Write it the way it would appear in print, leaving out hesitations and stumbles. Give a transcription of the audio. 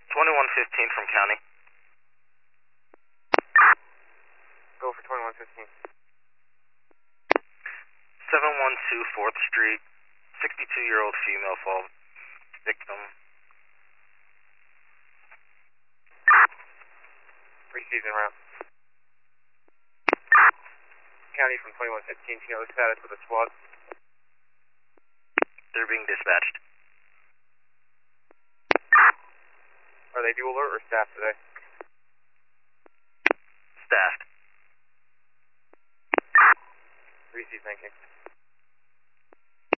2115 from county. Go for 2115. 712 4th Street, 62-year-old female fall victim. Preseason round. County from 2115, you know the status of the squad? They're being dispatched. Are they dual alert or staff today? Staffed. Preseason, thank you.